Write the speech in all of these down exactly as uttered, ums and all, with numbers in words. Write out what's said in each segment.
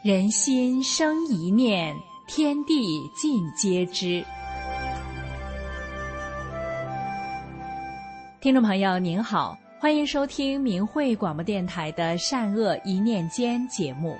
人心生一念，天地尽皆知。听众朋友您好，欢迎收听明慧广播电台的善恶一念间节目。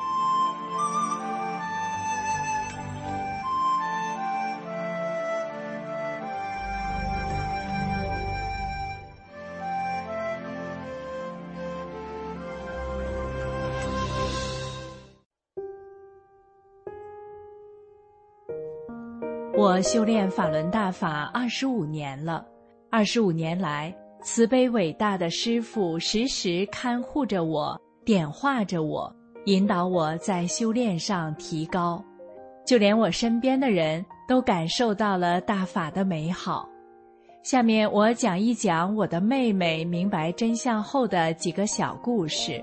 我修炼法轮大法二十五年了，二十五年来，慈悲伟大的师父时时看护着我，点化着我，引导我在修炼上提高。就连我身边的人都感受到了大法的美好。下面我讲一讲我的妹妹明白真相后的几个小故事。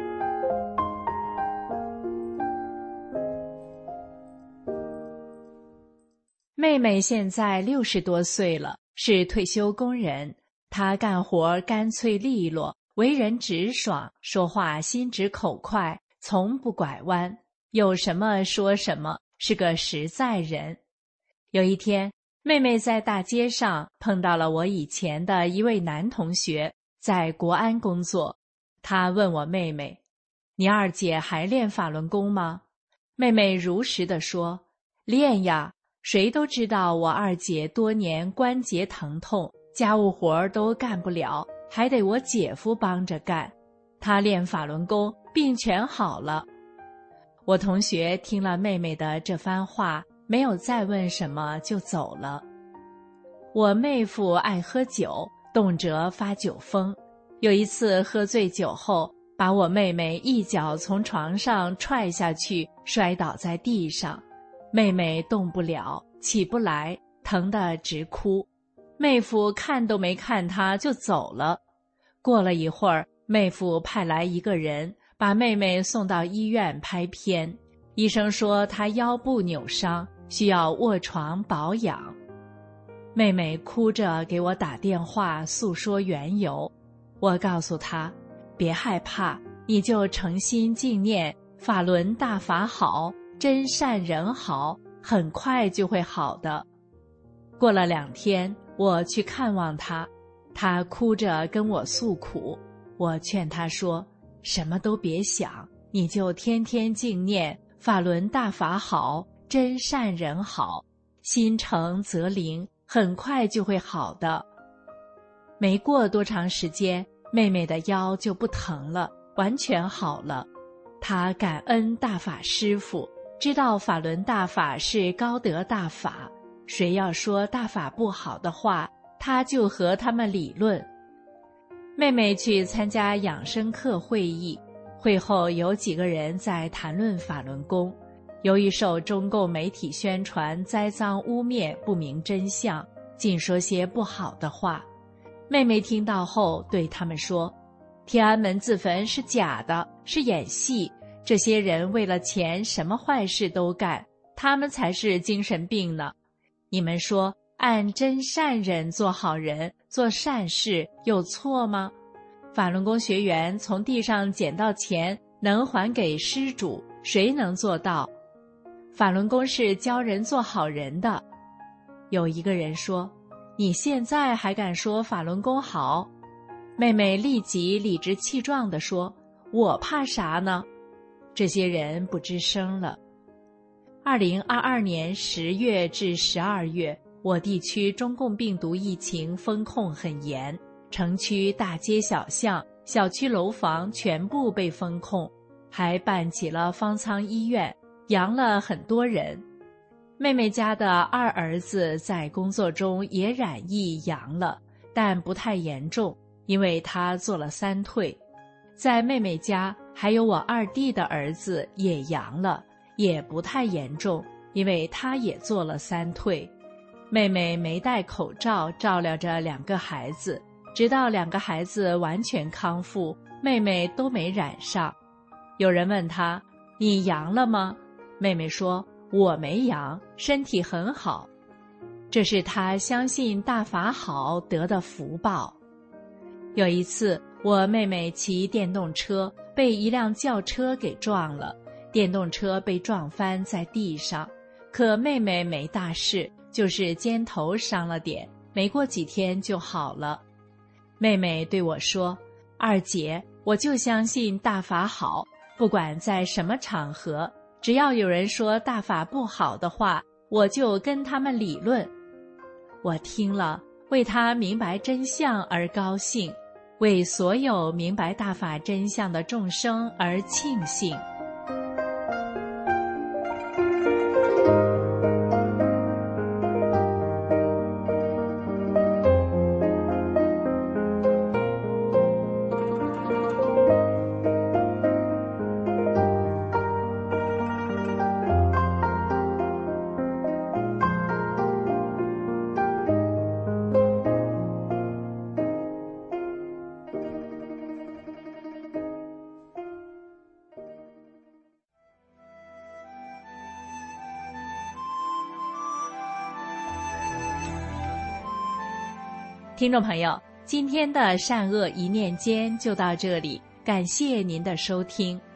妹妹现在六十多岁了，是退休工人。她干活干脆利落，为人直爽，说话心直口快，从不拐弯，有什么说什么，是个实在人。有一天，妹妹在大街上碰到了我以前的一位男同学，在国安工作。他问我妹妹：“你二姐还练法轮功吗？”妹妹如实地说：“练呀。谁都知道我二姐多年关节疼痛，家务活都干不了，还得我姐夫帮着干。她练法轮功，病全好了。”我同学听了妹妹的这番话，没有再问什么就走了。我妹夫爱喝酒，动辄发酒疯。有一次喝醉酒后，把我妹妹一脚从床上踹下去，摔倒在地上。妹妹动不了，起不来，疼得直哭。妹夫看都没看她就走了。过了一会儿，妹夫派来一个人，把妹妹送到医院拍片。医生说她腰部扭伤，需要卧床保养。妹妹哭着给我打电话诉说缘由。我告诉她，别害怕，你就诚心敬念法轮大法好，真善人好，很快就会好的。过了两天，我去看望她，她哭着跟我诉苦。我劝她说，什么都别想，你就天天敬念法轮大法好，真善人好，心诚则灵，很快就会好的。没过多长时间，妹妹的腰就不疼了，完全好了。她感恩大法师父，知道法轮大法是高德大法，谁要说大法不好的话，他就和他们理论。妹妹去参加养生课会议，会后有几个人在谈论法轮功，由于受中共媒体宣传栽赃污蔑，不明真相，尽说些不好的话。妹妹听到后对他们说，天安门自焚是假的，是演戏，这些人为了钱什么坏事都干，他们才是精神病呢。你们说按真善忍做好人，做善事有错吗？法轮功学员从地上捡到钱能还给施主，谁能做到？法轮功是教人做好人的。有一个人说，你现在还敢说法轮功好？妹妹立即理直气壮地说，我怕啥呢？这些人不吱声了。二零二二年十月至十二月，我地区中共病毒疫情封控很严，城区大街小巷、小区楼房全部被封控，还办起了方舱医院，阳了很多人。妹妹家的二儿子在工作中也染疫阳了，但不太严重，因为他做了三退。在妹妹家还有我二弟的儿子也阳了，也不太严重，因为他也做了三退。妹妹没戴口罩照料着两个孩子，直到两个孩子完全康复，妹妹都没染上。有人问她，你阳了吗？妹妹说，我没阳，身体很好。这是她相信大法好得的福报。有一次，我妹妹骑电动车被一辆轿车给撞了， 电动车被撞翻在地上，可妹妹没大事，就是肩头伤了点，没过几天就好了。妹妹对我说：二姐，我就相信大法好，不管在什么场合，只要有人说大法不好的话，我就跟他们理论。我听了，为他明白真相而高兴，为所有明白大法真相的众生而庆幸。听众朋友，今天的善恶一念间就到这里，感谢您的收听。